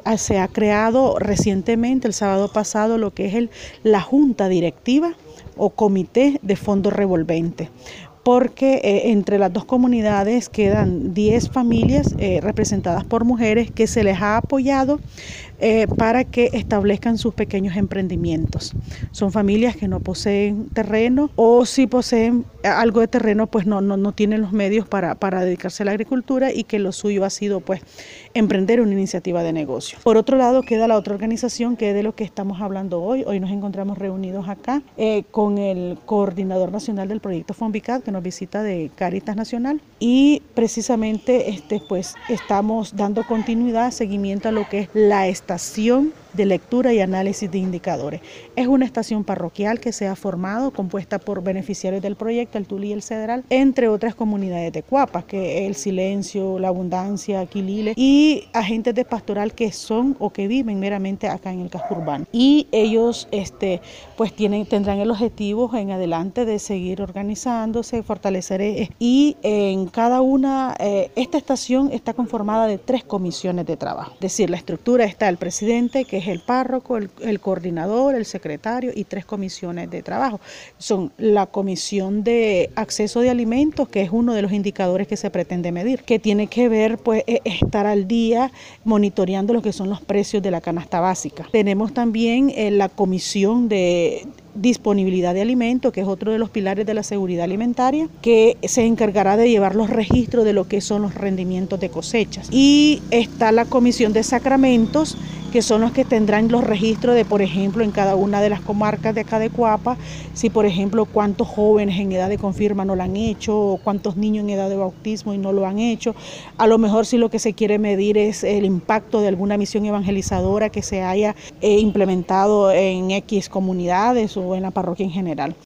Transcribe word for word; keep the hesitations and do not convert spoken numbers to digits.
se ha creado recientemente, el sábado pasado, lo que es el, la Junta Directiva o Comité de Fondo Revolvente, porque eh, entre las dos comunidades quedan diez familias eh, representadas por mujeres que se les ha apoyado eh, para que establezcan sus pequeños emprendimientos. Son familias que no poseen terreno, o si poseen algo de terreno, pues no, no, no tienen los medios para, para dedicarse a la agricultura, y que lo suyo ha sido pues emprender una iniciativa de negocio. Por otro lado queda la otra organización, que es de lo que estamos hablando hoy. Hoy nos encontramos reunidos acá eh, con el coordinador nacional del proyecto Fonvicat, que nos visita de Cáritas Nacional, y precisamente este, pues, estamos dando continuidad, seguimiento a lo que es la estación de lectura y análisis de indicadores. Es una estación parroquial que se ha formado, compuesta por beneficiarios del proyecto, el Tule y el Cedral, entre otras comunidades de Cuapas, que es El Silencio, La Abundancia, Quilile, y agentes de pastoral que son o que viven meramente acá en el casco urbano. Y ellos este, pues tienen, tendrán el objetivo en adelante de seguir organizándose, fortalecer, eh, y en cada una, eh, esta estación está conformada de tres comisiones de trabajo. Es decir, la estructura está el presidente, que es el párroco, el, el coordinador, el secretario, y tres comisiones de trabajo. Son la comisión de acceso de alimentos, que es uno de los indicadores que se pretende medir, que tiene que ver pues estar al día monitoreando lo que son los precios de la canasta básica. Tenemos también eh, la comisión de disponibilidad de alimentos, que es otro de los pilares de la seguridad alimentaria, que se encargará de llevar los registros de lo que son los rendimientos de cosechas. Y está la comisión de sacramentos, que son los que tendrán los registros de, por ejemplo, en cada una de las comarcas de acá de Cuapa, si por ejemplo cuántos jóvenes en edad de confirma no lo han hecho, o cuántos niños en edad de bautismo y no lo han hecho. A lo mejor si lo que se quiere medir es el impacto de alguna misión evangelizadora que se haya eh, implementado en X comunidades o en la parroquia en general.